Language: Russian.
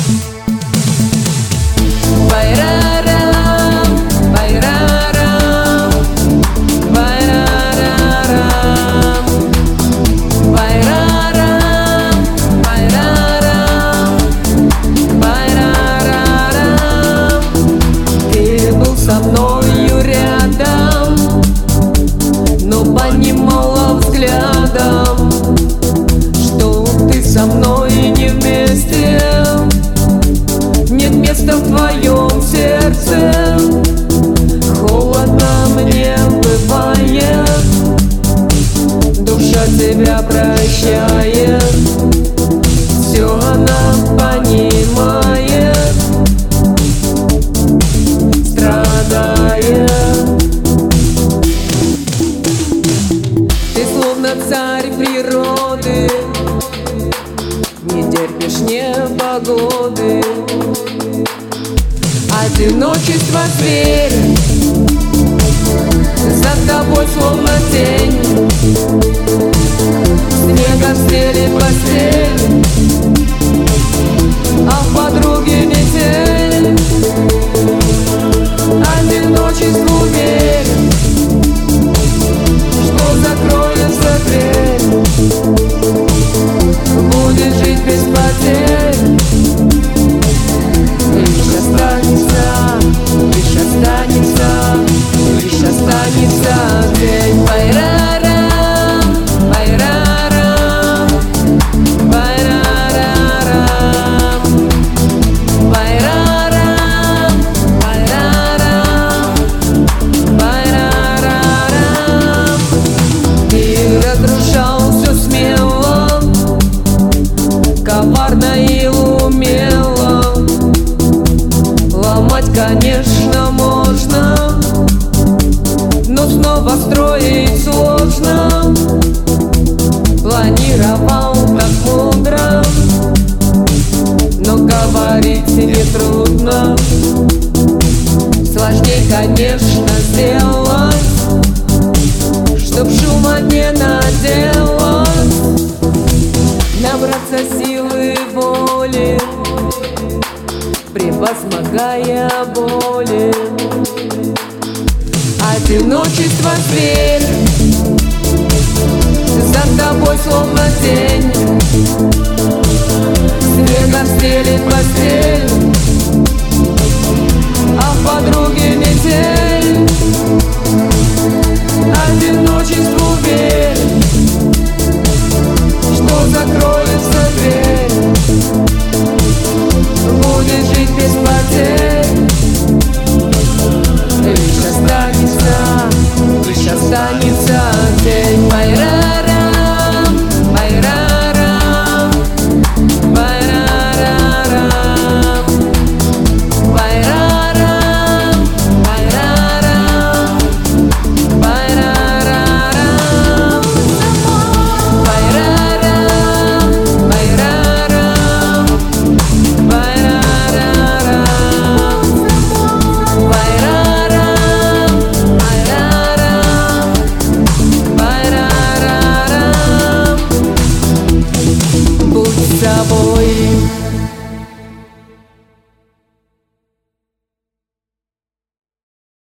Со мною рядом, но понимала взглядом, что ты со мной не вместе. Нет места в твоем сердце. Холодно мне бывает, душа тебя прощает. Все она понимает, ты словно царь природы, не терпишь непогоды. Одиночество зверь, за тобой словно тень. Снегом стелит постель, а в подруге метель. Одиночеству верен, что закроется дверь, будет жить без потерь. Лишь останется, лишь останется, лишь останется день. Байрарам, байрарам, байрарам, байрарам, байрарам. Ты разрушал все смело, коварно и умело. Ломать, конечно, можно, но снова строить сложно. Планировал так мудро, но говорить нетрудно. Сложней, конечно, сделать, чтоб шума не наделать. Набраться силы воли, превозмогая боли. Одиночество зверь, за тобой словно тень. Снега